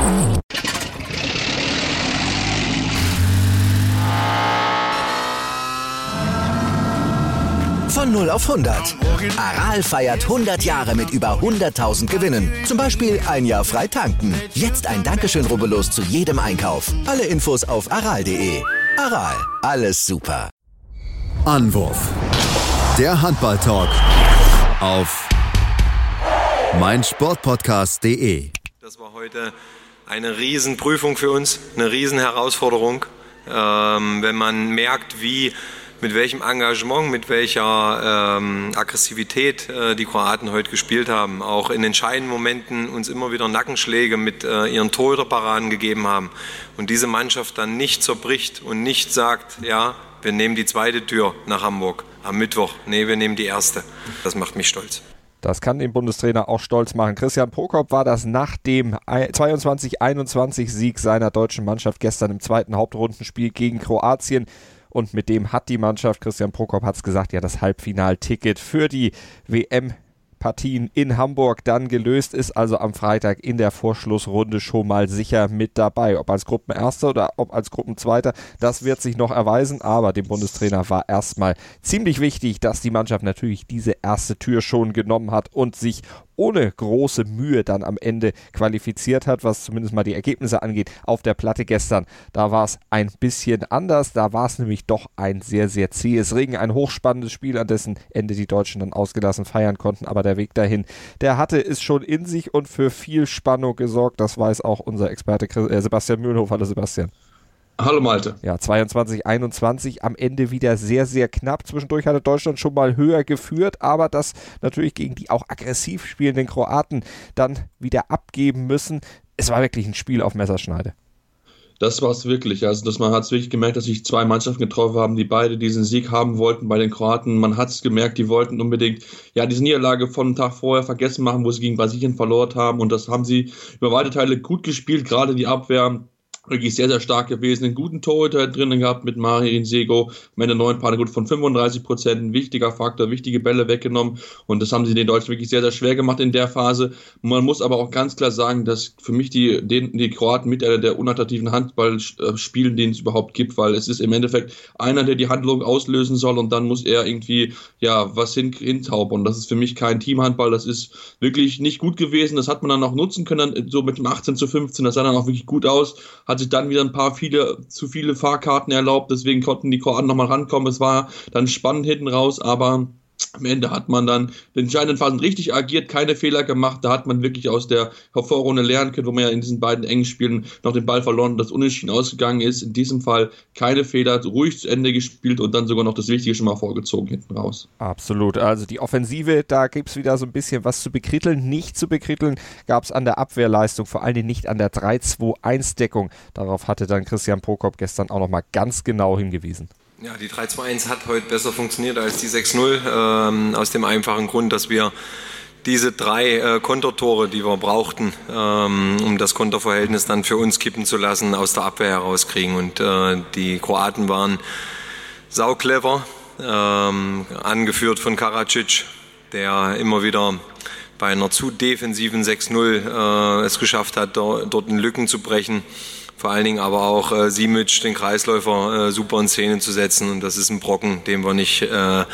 Von 0 auf 100. Aral feiert 100 Jahre mit über 100.000 Gewinnen. Zum Beispiel ein Jahr frei tanken. Jetzt ein Dankeschön, rubbellos zu jedem Einkauf. Alle Infos auf aral.de. Aral, alles super. Anwurf. Der Handball-Talk auf meinsportpodcast.de. Das war heute eine Riesenprüfung für uns, eine Riesenherausforderung. Wenn man merkt, mit welchem Engagement, mit welcher Aggressivität die Kroaten heute gespielt haben, auch in entscheidenden Momenten uns immer wieder Nackenschläge mit ihren Torhüterparaden gegeben haben und diese Mannschaft dann nicht zerbricht und nicht sagt, ja, wir nehmen die zweite Tür nach Hamburg am Mittwoch, nee, wir nehmen die erste. Das macht mich stolz. Das kann den Bundestrainer auch stolz machen. Christian Prokop war das nach dem 22-21-Sieg seiner deutschen Mannschaft gestern im zweiten Hauptrundenspiel gegen Kroatien. Und mit dem hat die Mannschaft, Christian Prokop hat es gesagt, ja das Halbfinalticket für die WM-Partien in Hamburg dann gelöst, ist also am Freitag in der Vorschlussrunde schon mal sicher mit dabei. Ob als Gruppenerster oder ob als Gruppenzweiter, das wird sich noch erweisen, aber dem Bundestrainer war erstmal ziemlich wichtig, dass die Mannschaft natürlich diese erste Tür schon genommen hat und sich ohne große Mühe dann am Ende qualifiziert hat, was zumindest mal die Ergebnisse angeht. Auf der Platte gestern, da war es ein bisschen anders, da war es nämlich doch ein sehr, sehr zähes Ringen, ein hochspannendes Spiel, an dessen Ende die Deutschen dann ausgelassen feiern konnten, aber der Weg dahin, der hatte es schon in sich und für viel Spannung gesorgt, das weiß auch unser Experte Sebastian Mühlenhof. Hallo Sebastian. Hallo Malte. Ja, 22-21 am Ende wieder sehr, sehr knapp. Zwischendurch hatte Deutschland schon mal höher geführt, aber das natürlich gegen die auch aggressiv spielenden Kroaten dann wieder abgeben müssen. Es war wirklich ein Spiel auf Messerschneide. Das war es wirklich. Also man hat es wirklich gemerkt, dass sich zwei Mannschaften getroffen haben, die beide diesen Sieg haben wollten bei den Kroaten. Man hat es gemerkt, die wollten unbedingt diese Niederlage vom Tag vorher vergessen machen, wo sie gegen Brasilien verloren haben. Und das haben sie über weite Teile gut gespielt, gerade die Abwehr. Wirklich sehr, sehr stark gewesen. Einen guten Torhüter drinnen gehabt mit Marin Sego. Am Ende 9 Paare gut von 35%. Ein wichtiger Faktor, wichtige Bälle weggenommen. Und das haben sie den Deutschen wirklich sehr, sehr schwer gemacht in der Phase. Man muss aber auch ganz klar sagen, dass für mich die Kroaten mit der unattraktiven Handball spielen, den es überhaupt gibt, weil es ist im Endeffekt einer, der die Handlung auslösen soll und dann muss er irgendwie, was hinzaubern. Und das ist für mich kein Teamhandball. Das ist wirklich nicht gut gewesen. Das hat man dann auch nutzen können, so mit dem 18-15. Das sah dann auch wirklich gut aus. Hat sich dann wieder zu viele Fahrkarten erlaubt, deswegen konnten die Kroaten nochmal rankommen. Es war dann spannend hinten raus, aber am Ende hat man dann in den entscheidenden Phasen richtig agiert, keine Fehler gemacht. Da hat man wirklich aus der Vorrunde lernen können, wo man ja in diesen beiden engen Spielen noch den Ball verloren und das Unentschieden ausgegangen ist. In diesem Fall keine Fehler, ruhig zu Ende gespielt und dann sogar noch das Wichtige schon mal vorgezogen hinten raus. Absolut, also die Offensive, da gibt es wieder so ein bisschen was zu bekritteln. Nicht zu bekritteln gab es an der Abwehrleistung, vor allen Dingen nicht an der 3-2-1-Deckung. Darauf hatte dann Christian Prokop gestern auch nochmal ganz genau hingewiesen. Ja, die 3-2-1 hat heute besser funktioniert als die 6-0, aus dem einfachen Grund, dass wir diese 3 Kontertore, die wir brauchten, um das Konterverhältnis dann für uns kippen zu lassen, aus der Abwehr herauskriegen. Und die Kroaten waren sauclever, angeführt von Karadzic, der immer wieder bei einer zu defensiven 6-0 es geschafft hat, dort in Lücken zu brechen. Vor allen Dingen aber auch Simic, den Kreisläufer, super in Szene zu setzen. Und das ist ein Brocken, den wir nicht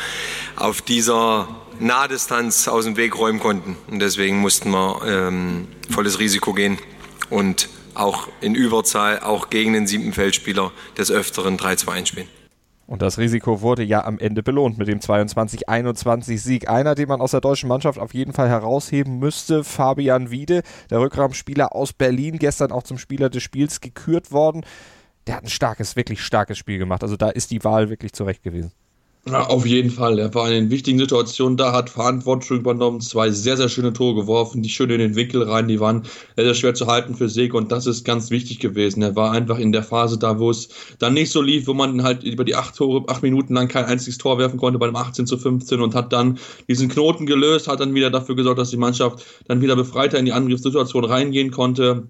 auf dieser Nahdistanz aus dem Weg räumen konnten. Und deswegen mussten wir volles Risiko gehen und auch in Überzahl, auch gegen den 7. Feldspieler des Öfteren 3-2-1 spielen. Und das Risiko wurde ja am Ende belohnt mit dem 22-21-Sieg. Einer, den man aus der deutschen Mannschaft auf jeden Fall herausheben müsste, Fabian Wiede, der Rückraumspieler aus Berlin, gestern auch zum Spieler des Spiels gekürt worden. Der hat ein wirklich starkes Spiel gemacht. Also da ist die Wahl wirklich zurecht gewesen. Ja, auf jeden Fall. Er war in den wichtigen Situationen da, hat Verantwortung übernommen, 2 sehr, sehr schöne Tore geworfen, die schön in den Winkel rein, die waren sehr, sehr schwer zu halten für Sego und das ist ganz wichtig gewesen. Er war einfach in der Phase da, wo es dann nicht so lief, wo man halt über die 8 Minuten lang kein einziges Tor werfen konnte bei dem 18-15 und hat dann diesen Knoten gelöst, hat dann wieder dafür gesorgt, dass die Mannschaft dann wieder befreiter in die Angriffssituation reingehen konnte.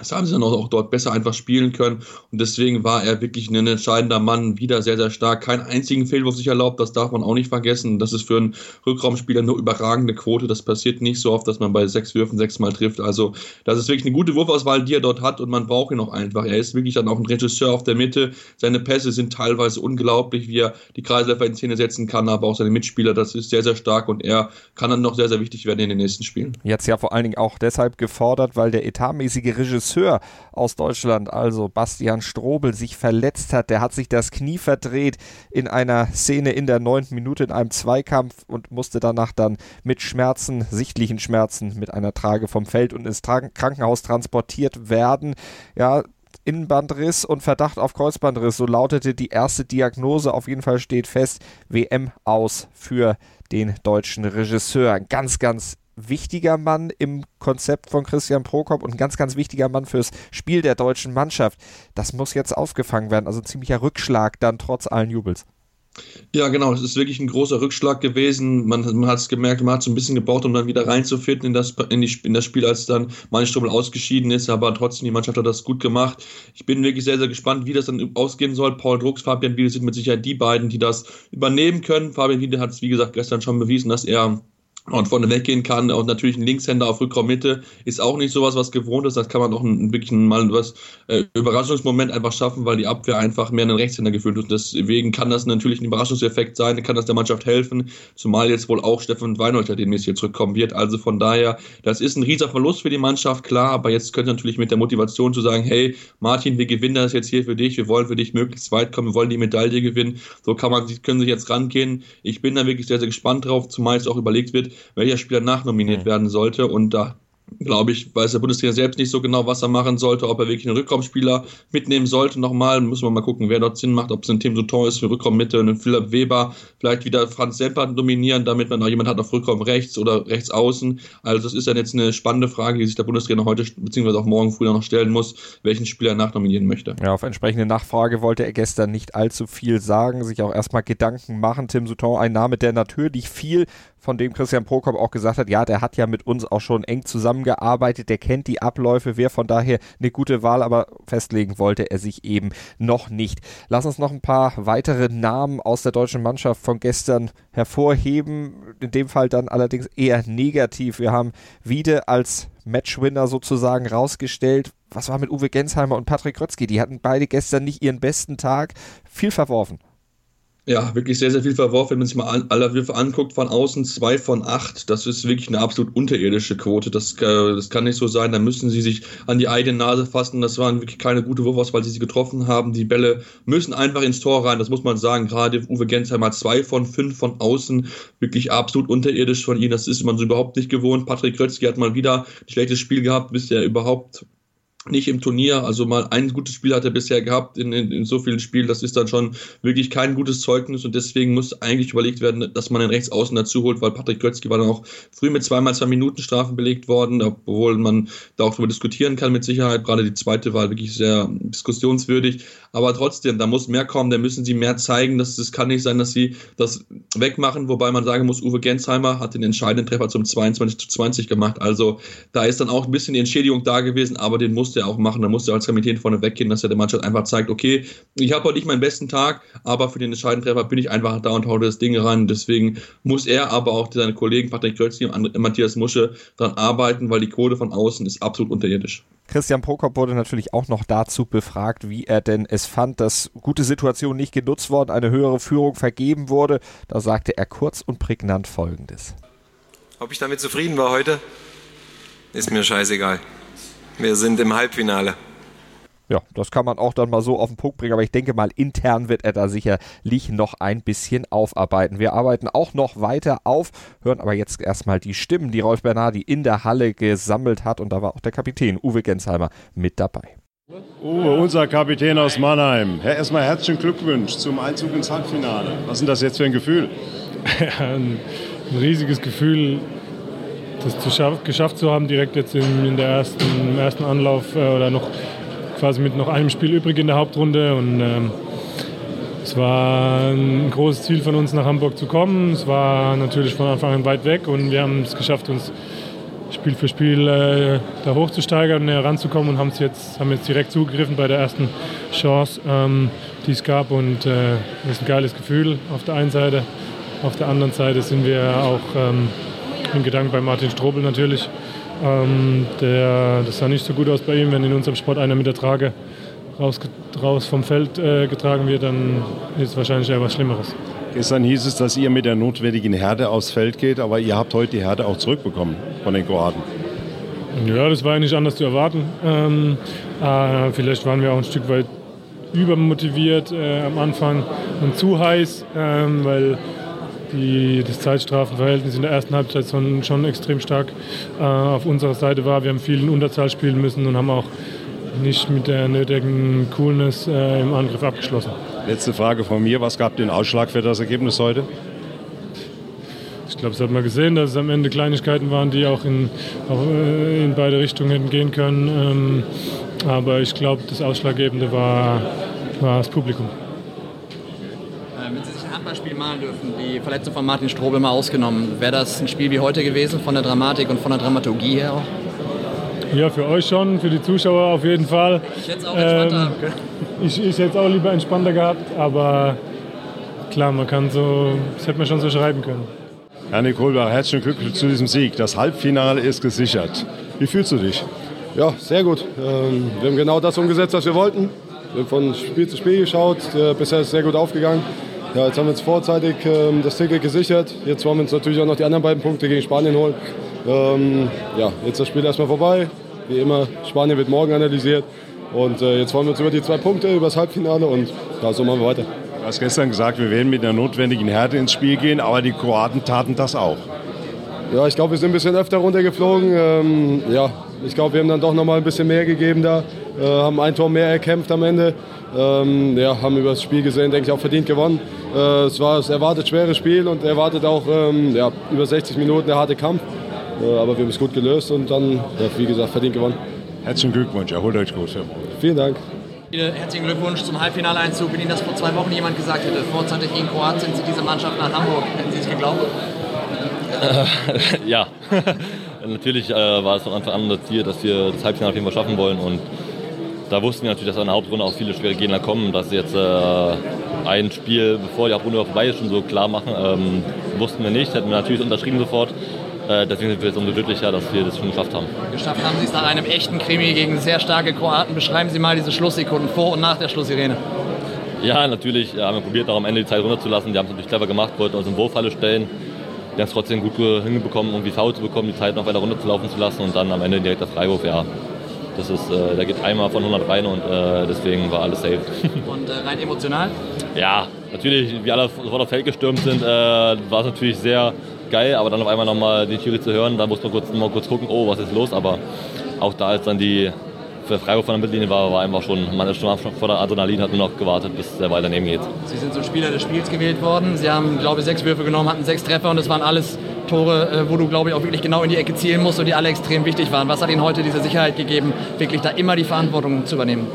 Das haben sie dann auch dort besser einfach spielen können und deswegen war er wirklich ein entscheidender Mann, wieder sehr, sehr stark. Keinen einzigen Fehlwurf sich erlaubt, das darf man auch nicht vergessen. Das ist für einen Rückraumspieler eine überragende Quote. Das passiert nicht so oft, dass man bei 6 Würfen 6-mal trifft. Also das ist wirklich eine gute Wurfauswahl, die er dort hat und man braucht ihn auch einfach. Er ist wirklich dann auch ein Regisseur auf der Mitte. Seine Pässe sind teilweise unglaublich, wie er die Kreisläufer in Szene setzen kann, aber auch seine Mitspieler, das ist sehr, sehr stark und er kann dann noch sehr, sehr wichtig werden in den nächsten Spielen. Jetzt ja vor allen Dingen auch deshalb gefordert, weil der etatmäßige Regisseur aus Deutschland, also Bastian Strobel, sich verletzt hat. Der hat sich das Knie verdreht in einer Szene in der 9. Minute in einem Zweikampf und musste danach dann mit Schmerzen, sichtlichen Schmerzen, mit einer Trage vom Feld und ins Krankenhaus transportiert werden. Ja, Innenbandriss und Verdacht auf Kreuzbandriss, so lautete die erste Diagnose. Auf jeden Fall steht fest, WM aus für den deutschen Regisseur. Ein ganz, ganz wichtiger Mann im Konzept von Christian Prokop und ein ganz, ganz wichtiger Mann fürs Spiel der deutschen Mannschaft. Das muss jetzt aufgefangen werden, also ein ziemlicher Rückschlag dann trotz allen Jubels. Ja, genau, das ist wirklich ein großer Rückschlag gewesen. Man hat es gemerkt, man hat so ein bisschen gebraucht, um dann wieder reinzufinden in das Spiel, als dann Manni Strobel ausgeschieden ist, aber trotzdem, die Mannschaft hat das gut gemacht. Ich bin wirklich sehr, sehr gespannt, wie das dann ausgehen soll. Paul Drucks, Fabian Wiede sind mit Sicherheit die beiden, die das übernehmen können. Fabian Wiede hat es, wie gesagt, gestern schon bewiesen, dass er und vorne weggehen kann und natürlich ein Linkshänder auf Rückraummitte ist auch nicht sowas, was gewohnt ist. Das kann man auch wirklich mal was Überraschungsmoment einfach schaffen, weil die Abwehr einfach mehr einen Rechtshänder gefühlt ist. Deswegen kann das natürlich ein Überraschungseffekt sein, kann das der Mannschaft helfen, zumal jetzt wohl auch Stefan Weinholter demnächst hier zurückkommen wird. Also von daher, das ist ein riesiger Verlust für die Mannschaft, klar, aber jetzt können sie natürlich mit der Motivation zu sagen, hey Martin, wir gewinnen das jetzt hier für dich, wir wollen für dich möglichst weit kommen, wir wollen die Medaille gewinnen. So können sie jetzt rangehen. Ich bin da wirklich sehr, sehr gespannt drauf, zumal es auch überlegt wird, welcher Spieler nachnominiert werden sollte und da glaube ich, weiß der Bundestrainer selbst nicht so genau, was er machen sollte, ob er wirklich einen Rückraumspieler mitnehmen sollte. Nochmal, müssen wir mal gucken, wer dort Sinn macht, ob es ein Tim Souton ist für Rückraummitte, einen Philipp Weber, vielleicht wieder Franz Sempert dominieren, damit man noch jemanden hat auf Rückraum rechts oder rechts außen. Also das ist dann jetzt eine spannende Frage, die sich der Bundestrainer heute bzw. auch morgen früh noch stellen muss, welchen Spieler er nachnominieren möchte. Ja, auf entsprechende Nachfrage wollte er gestern nicht allzu viel sagen, sich auch erstmal Gedanken machen. Tim Souton, ein Name, der natürlich viel, von dem Christian Prokop auch gesagt hat, ja, der hat ja mit uns auch schon eng zusammengearbeitet, der kennt die Abläufe, wäre von daher eine gute Wahl, aber festlegen wollte er sich eben noch nicht. Lass uns noch ein paar weitere Namen aus der deutschen Mannschaft von gestern hervorheben, in dem Fall dann allerdings eher negativ. Wir haben Wiede als Matchwinner sozusagen rausgestellt. Was war mit Uwe Gensheimer und Patrick Grötzky? Die hatten beide gestern nicht ihren besten Tag, viel verworfen. Ja, wirklich sehr, sehr viel verworfen. Wenn man sich mal alle Würfe anguckt, von außen 2 von 8. Das ist wirklich eine absolut unterirdische Quote. Das kann nicht so sein. Da müssen sie sich an die eigene Nase fassen. Das waren wirklich keine gute Wurfauswahl, die sie getroffen haben. Die Bälle müssen einfach ins Tor rein. Das muss man sagen. Gerade Uwe Gensheimer 2 von 5 von außen. Wirklich absolut unterirdisch von ihnen. Das ist man so überhaupt nicht gewohnt. Patrick Grötzky hat mal wieder ein schlechtes Spiel gehabt, bisher überhaupt nicht im Turnier, also mal ein gutes Spiel hat er bisher gehabt in so vielen Spielen, das ist dann schon wirklich kein gutes Zeugnis und deswegen muss eigentlich überlegt werden, dass man den Rechtsaußen dazu holt, weil Patrick Grötzky war dann auch früh mit 2x2 Minuten Strafen belegt worden, obwohl man da auch darüber diskutieren kann mit Sicherheit, gerade die zweite war wirklich sehr diskussionswürdig, aber trotzdem, da muss mehr kommen, da müssen sie mehr zeigen, das kann nicht sein, dass sie das wegmachen, wobei man sagen muss, Uwe Gensheimer hat den entscheidenden Treffer zum 22:20 gemacht, also da ist dann auch ein bisschen die Entschädigung da gewesen, aber den musste er auch machen, da musste er als Kapitän vorne weggehen, dass er der Mannschaft einfach zeigt, okay, ich habe heute nicht meinen besten Tag, aber für den entscheidenden Treffer bin ich einfach da und hau das Ding ran, deswegen muss er, aber auch seine Kollegen Patrick Grötzky und Matthias Musche daran arbeiten, weil die Quote von außen ist absolut unterirdisch. Christian Prokop wurde natürlich auch noch dazu befragt, wie er denn es fand, dass gute Situationen nicht genutzt wurden, eine höhere Führung vergeben wurde. Da sagte er kurz und prägnant Folgendes. Ob ich damit zufrieden war heute, ist mir scheißegal. Wir sind im Halbfinale. Ja, das kann man auch dann mal so auf den Punkt bringen, aber ich denke mal, intern wird er da sicherlich noch ein bisschen aufarbeiten. Wir arbeiten auch noch weiter auf, hören aber jetzt erstmal die Stimmen, die Rolf Bernardi in der Halle gesammelt hat und da war auch der Kapitän Uwe Gensheimer mit dabei. Uwe, unser Kapitän aus Mannheim. Erstmal herzlichen Glückwunsch zum Einzug ins Halbfinale. Was ist denn das jetzt für ein Gefühl? Ja, ein riesiges Gefühl, das geschafft zu haben, direkt jetzt im ersten Anlauf oder noch quasi mit noch einem Spiel übrig in der Hauptrunde. Und es war ein großes Ziel von uns, nach Hamburg zu kommen. Es war natürlich von Anfang an weit weg und wir haben es geschafft, uns Spiel für Spiel da hochzusteigern und heranzukommen und haben jetzt direkt zugegriffen bei der ersten Chance, die es gab. Und das ist ein geiles Gefühl auf der einen Seite. Auf der anderen Seite sind wir auch in Gedanken bei Martin Strobel natürlich. Das sah nicht so gut aus bei ihm. Wenn in unserem Sport einer mit der Trage raus vom Feld getragen wird, dann ist es wahrscheinlich eher was Schlimmeres. Gestern hieß es, dass ihr mit der notwendigen Härte aufs Feld geht, aber ihr habt heute die Härte auch zurückbekommen von den Kroaten. Ja, das war ja nicht anders zu erwarten. Vielleicht waren wir auch ein Stück weit übermotiviert am Anfang und zu heiß, weil das Zeitstrafenverhältnis in der ersten Halbzeit schon extrem stark auf unserer Seite war. Wir haben viel in Unterzahl spielen müssen und haben auch nicht mit der nötigen Coolness im Angriff abgeschlossen. Letzte Frage von mir. Was gab den Ausschlag für das Ergebnis heute? Ich glaube, das hat man gesehen, dass es am Ende Kleinigkeiten waren, die auch in beide Richtungen hätten gehen können. Aber ich glaube, das Ausschlaggebende war das Publikum. Wenn Sie sich ein Handballspiel malen dürfen, die Verletzung von Martin Strobel mal ausgenommen, wäre das ein Spiel wie heute gewesen, von der Dramatik und von der Dramaturgie her auch? Ja, für euch schon, für die Zuschauer auf jeden Fall. Ich hätte es auch entspannter haben können. Ich hätte es auch lieber entspannter gehabt, aber klar, das hätte man schon so schreiben können. Janik Kohlbach, herzlichen Glückwunsch zu diesem Sieg. Das Halbfinale ist gesichert. Wie fühlst du dich? Ja, sehr gut. Wir haben genau das umgesetzt, was wir wollten. Wir haben von Spiel zu Spiel geschaut. Bisher ist es sehr gut aufgegangen. Ja, jetzt haben wir uns vorzeitig das Ticket gesichert. Jetzt wollen wir uns natürlich auch noch die anderen beiden Punkte gegen Spanien holen. Jetzt das Spiel erstmal vorbei. Wie immer, Spanien wird morgen analysiert. Und jetzt wollen wir uns über die 2 Punkte, über das Halbfinale und ja, so machen wir weiter. Du hast gestern gesagt, wir werden mit der notwendigen Härte ins Spiel gehen, aber die Kroaten taten das auch. Ja, ich glaube, wir sind ein bisschen öfter runtergeflogen. Ich glaube, wir haben dann doch noch mal ein bisschen mehr gegeben da. Haben ein Tor mehr erkämpft am Ende. Haben über das Spiel gesehen, denke ich, auch verdient gewonnen. Es war das erwartet schweres Spiel und erwartet auch über 60 Minuten der harte Kampf. Aber wir haben es gut gelöst und dann, wie gesagt, verdient gewonnen. Herzlichen Glückwunsch, erholt euch gut. Ja. Vielen Dank. Herzlichen Glückwunsch zum Halbfinaleinzug. Wenn Ihnen das vor 2 Wochen jemand gesagt hätte, vorzeitig gegen Kroatien sind Sie diese Mannschaft nach Hamburg, hätten Sie es geglaubt? Ja, natürlich war es von Anfang an das Ziel, dass wir das Halbfinale auf jeden Fall schaffen wollen. Und da wussten wir natürlich, dass in der Hauptrunde auch viele schwere Gegner kommen. Dass sie jetzt ein Spiel, bevor die Hauptrunde vorbei ist, schon so klar machen, wussten wir nicht. Hätten wir natürlich unterschrieben sofort. Deswegen sind wir jetzt umso glücklicher, dass wir das schon geschafft haben. Geschafft haben Sie es nach einem echten Krimi gegen sehr starke Kroaten. Beschreiben Sie mal diese Schlusssekunden vor und nach der Schlusssirene. Ja, natürlich haben wir probiert, auch am Ende die Zeit runterzulassen. Die haben es natürlich clever gemacht, wollten uns in Wurffalle stellen. Die haben es trotzdem gut hinbekommen, irgendwie Foul zu bekommen, die Zeit noch weiter runterzulaufen zu lassen und dann am Ende direkt der Freiwurf. Ja, das ist, der geht einmal von 100 rein und deswegen war alles safe. Und rein emotional? Ja, natürlich, wie alle sofort aufs Feld gestürmt sind, war es natürlich sehr geil, aber dann auf einmal nochmal den Schiri zu hören, da muss man kurz gucken, oh, was ist los, aber auch da, als dann die Freiwurf von der Mittellinie war einfach schon, man ist schon vor der Adrenalin, hat nur noch gewartet, bis der Ball daneben geht. Sie sind zum Spieler des Spiels gewählt worden, Sie haben, glaube ich, 6 Würfe genommen, hatten 6 Treffer und das waren alles Tore, wo du, glaube ich, auch wirklich genau in die Ecke zielen musst und die alle extrem wichtig waren. Was hat Ihnen heute diese Sicherheit gegeben, wirklich da immer die Verantwortung zu übernehmen?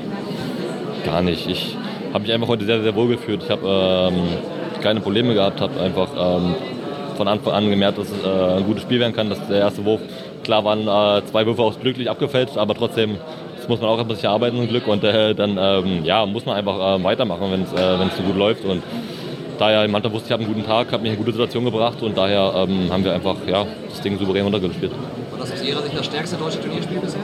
Gar nicht, ich habe mich einfach heute sehr, sehr wohl gefühlt. Ich habe keine Probleme gehabt, habe einfach von Anfang an gemerkt, dass es ein gutes Spiel werden kann, dass der erste Wurf, klar waren 2 Würfe auch glücklich abgefälscht, aber trotzdem, das muss man auch ein bisschen arbeiten, ein Glück, und dann muss man einfach weitermachen, wenn es so gut läuft. Und daher, im Mannschaft wusste ich, habe einen guten Tag, habe mich in eine gute Situation gebracht und daher haben wir einfach das Ding souverän runtergespielt. War das aus Ihrer Sicht das stärkste deutsche Turnierspiel bisher?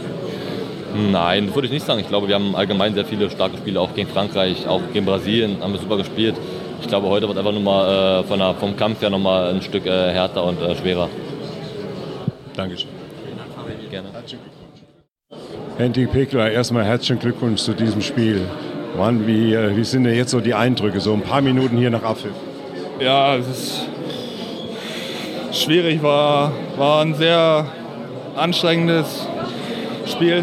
Nein, das würde ich nicht sagen. Ich glaube, wir haben allgemein sehr viele starke Spiele, auch gegen Frankreich, auch gegen Brasilien haben wir super gespielt. Ich glaube, heute wird einfach nur mal vom Kampf her noch mal ein Stück härter und schwerer. Dankeschön. Vielen Dank, Fabian. Gerne. Henrik Pekler, erstmal herzlichen Glückwunsch zu diesem Spiel. Mann, wie sind denn jetzt so die Eindrücke, so ein paar Minuten hier nach Abpfiff? Ja, es ist schwierig, war ein sehr anstrengendes Spiel.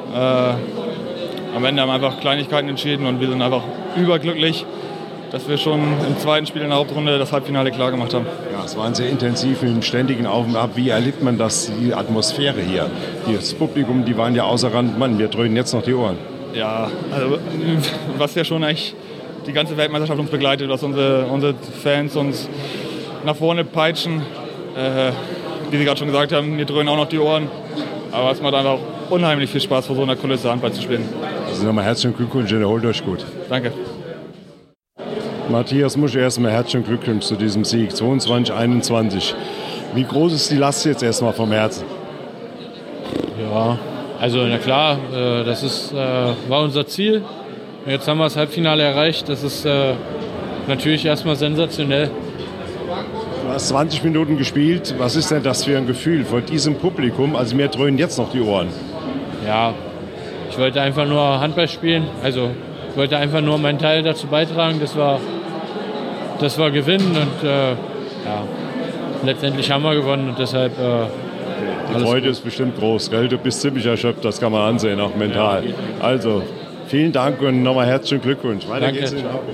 Am Ende haben einfach Kleinigkeiten entschieden und wir sind einfach überglücklich, dass wir schon im zweiten Spiel in der Hauptrunde das Halbfinale klar gemacht haben. Ja, es war sehr intensiv im ständigen Auf und Ab. Wie erlebt man das, die Atmosphäre hier? Das Publikum, die waren ja außer Rand. Mann, wir dröhnen jetzt noch die Ohren. Ja, also was ja schon eigentlich die ganze Weltmeisterschaft uns begleitet, was unsere Fans uns nach vorne peitschen. wie Sie gerade schon gesagt haben, mir dröhnen auch noch die Ohren. Aber es macht einfach unheimlich viel Spaß, vor so einer Kulisse Handball zu spielen. Also nochmal herzlichen Glückwunsch, ihr holt euch gut. Danke. Matthias Musch, erstmal herzlichen Glückwunsch zu diesem Sieg, 22-21. Wie groß ist die Last jetzt erstmal vom Herzen? Ja, also na klar, das war unser Ziel. Jetzt haben wir das Halbfinale erreicht. Das ist natürlich erstmal sensationell. Du hast 20 Minuten gespielt. Was ist denn das für ein Gefühl vor diesem Publikum? Also mir dröhnen jetzt noch die Ohren. Ja, ich wollte einfach nur Handball spielen. Also ich wollte einfach nur meinen Teil dazu beitragen. Das war gewinnen und letztendlich haben wir gewonnen und deshalb. Die Freude ist bestimmt groß, gell? Du bist ziemlich erschöpft, das kann man ansehen, auch mental. Ja. Also, vielen Dank und nochmal herzlichen Glückwunsch. Weiter geht's in Hamburg.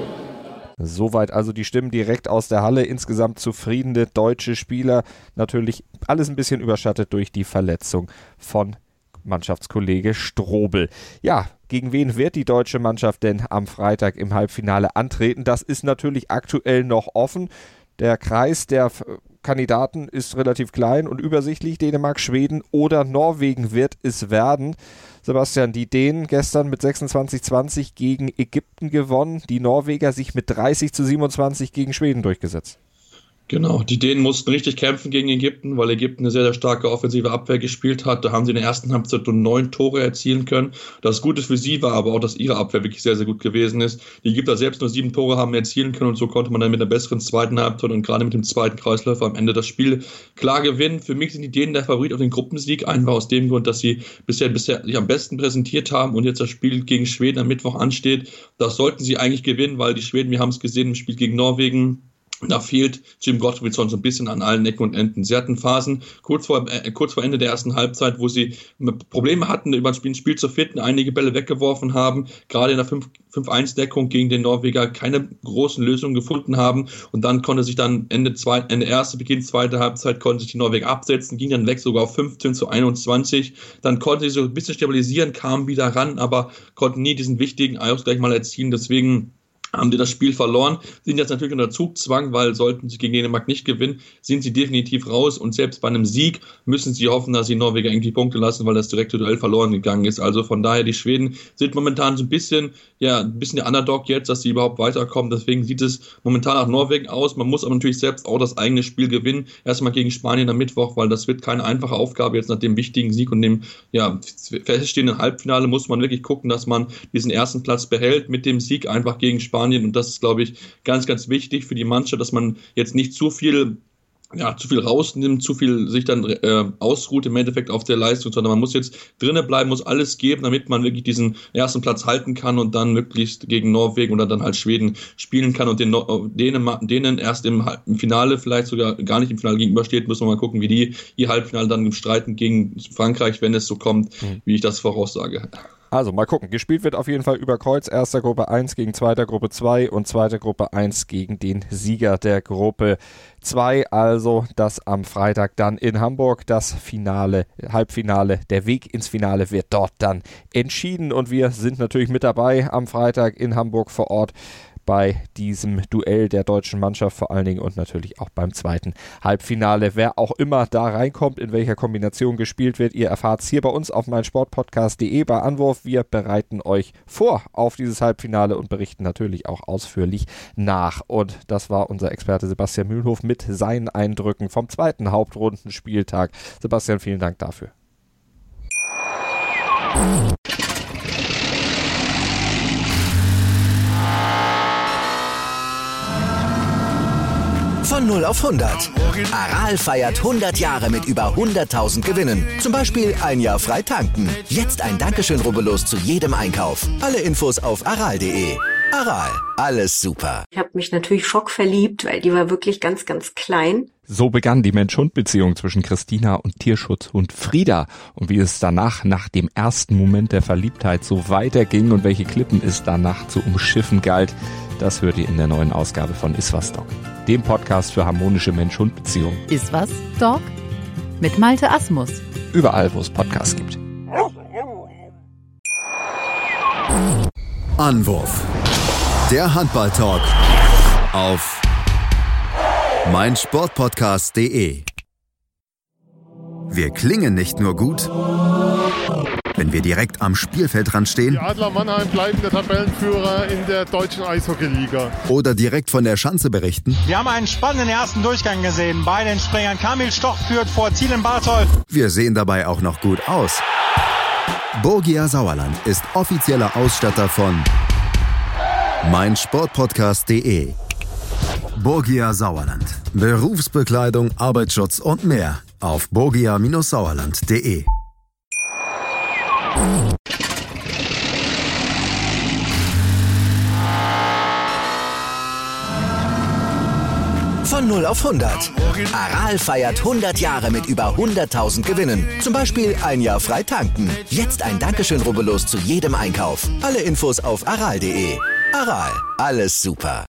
Soweit also die Stimmen direkt aus der Halle. Insgesamt zufriedene deutsche Spieler. Natürlich alles ein bisschen überschattet durch die Verletzung von Mannschaftskollege Strobel. Ja, gegen wen wird die deutsche Mannschaft denn am Freitag im Halbfinale antreten? Das ist natürlich aktuell noch offen. Der Kreis der Kandidaten ist relativ klein und übersichtlich. Dänemark, Schweden oder Norwegen wird es werden. Sebastian, die Dänen gestern mit 26-20 gegen Ägypten gewonnen. Die Norweger sich mit 30-27 gegen Schweden durchgesetzt. Genau, die Dänen mussten richtig kämpfen gegen Ägypten, weil Ägypten eine sehr, sehr starke offensive Abwehr gespielt hat. Da haben sie in der ersten Halbzeit nur 9 Tore erzielen können. Das Gute für sie war aber auch, dass ihre Abwehr wirklich sehr, sehr gut gewesen ist. Die Ägypter selbst nur 7 Tore haben erzielen können und so konnte man dann mit einer besseren zweiten Halbzeit und gerade mit dem zweiten Kreisläufer am Ende das Spiel klar gewinnen. Für mich sind die Dänen der Favorit auf den Gruppensieg, einfach aus dem Grund, dass sie bisher sich am besten präsentiert haben und jetzt das Spiel gegen Schweden am Mittwoch ansteht. Das sollten sie eigentlich gewinnen, weil die Schweden, wir haben es gesehen im Spiel gegen Norwegen, da fehlt Jim Gottfriedson so ein bisschen an allen Ecken und Enden. Sie hatten Phasen kurz vor Ende der ersten Halbzeit, wo sie Probleme hatten, über ein Spiel zu finden, einige Bälle weggeworfen haben, gerade in der 5-1-Deckung gegen den Norweger keine großen Lösungen gefunden haben und dann konnte sich dann Ende erste, Beginn zweite Halbzeit konnten sich die Norweger absetzen, ging dann weg sogar auf 15-21, dann konnten sie so ein bisschen stabilisieren, kamen wieder ran, aber konnten nie diesen wichtigen Ausgleich mal erzielen, deswegen haben die das Spiel verloren, sind jetzt natürlich unter Zugzwang, weil sollten sie gegen Dänemark nicht gewinnen, sind sie definitiv raus und selbst bei einem Sieg müssen sie hoffen, dass die Norweger irgendwie Punkte lassen, weil das direkte Duell verloren gegangen ist. Also von daher, die Schweden sind momentan so ein bisschen der Underdog jetzt, dass sie überhaupt weiterkommen. Deswegen sieht es momentan nach Norwegen aus. Man muss aber natürlich selbst auch das eigene Spiel gewinnen. Erstmal gegen Spanien am Mittwoch, weil das wird keine einfache Aufgabe jetzt nach dem wichtigen Sieg und dem feststehenden Halbfinale muss man wirklich gucken, dass man diesen ersten Platz behält mit dem Sieg einfach gegen Spanien. Und das ist, glaube ich, ganz, ganz wichtig für die Mannschaft, dass man jetzt nicht zu viel rausnimmt, zu viel sich dann ausruht im Endeffekt auf der Leistung, sondern man muss jetzt drinnen bleiben, muss alles geben, damit man wirklich diesen ersten Platz halten kann und dann möglichst gegen Norwegen oder dann halt Schweden spielen kann und denen erst im Finale, vielleicht sogar gar nicht im Finale gegenübersteht, müssen wir mal gucken, wie die ihr Halbfinale dann streiten gegen Frankreich, wenn es so kommt, wie ich das voraussage. Also mal gucken, gespielt wird auf jeden Fall über Kreuz, erster Gruppe 1 gegen zweiter Gruppe 2 und zweiter Gruppe 1 gegen den Sieger der Gruppe 2, also das am Freitag dann in Hamburg, das Halbfinale, der Weg ins Finale wird dort dann entschieden und wir sind natürlich mit dabei am Freitag in Hamburg vor Ort bei diesem Duell der deutschen Mannschaft vor allen Dingen und natürlich auch beim zweiten Halbfinale. Wer auch immer da reinkommt, in welcher Kombination gespielt wird, ihr erfahrt es hier bei uns auf meinsportpodcast.de bei Anwurf. Wir bereiten euch vor auf dieses Halbfinale und berichten natürlich auch ausführlich nach. Und das war unser Experte Sebastian Mühlenhof mit seinen Eindrücken vom zweiten Hauptrundenspieltag. Sebastian, vielen Dank dafür. Von 0 auf 100. Aral feiert 100 Jahre mit über 100.000 Gewinnen. Zum Beispiel ein Jahr frei tanken. Jetzt ein Dankeschön, rubbellos zu jedem Einkauf. Alle Infos auf aral.de. Aral, alles super. Ich habe mich natürlich schockverliebt, weil die war wirklich ganz, ganz klein. So begann die Mensch-Hund-Beziehung zwischen Christina und Tierschutzhund Frieda. Und wie es danach, nach dem ersten Moment der Verliebtheit, so weiterging und welche Klippen es danach zu umschiffen galt, das hört ihr in der neuen Ausgabe von Iswas Dog, dem Podcast für harmonische Mensch-Hund-Beziehungen. Iswas Dog mit Malte Asmus. Überall, wo es Podcasts gibt. Anwurf. Der Handball-Talk auf meinsportpodcast.de. Wir klingen nicht nur gut, wenn wir direkt am Spielfeldrand stehen. Die Adler Mannheim bleiben der Tabellenführer in der deutschen Eishockeyliga. Oder direkt von der Schanze berichten. Wir haben einen spannenden ersten Durchgang gesehen. Bei den Springern Kamil Stoch führt vor Zielen Barthold. Wir sehen dabei auch noch gut aus. Borgia Sauerland ist offizieller Ausstatter von meinsportpodcast.de. Borgia Sauerland. Berufsbekleidung, Arbeitsschutz und mehr auf borgia-sauerland.de. Von 0 auf 100. Aral feiert 100 Jahre mit über 100.000 Gewinnen. Zum Beispiel ein Jahr frei tanken. Jetzt ein Dankeschön, rubbellos zu jedem Einkauf. Alle Infos auf aral.de. Aral, alles super.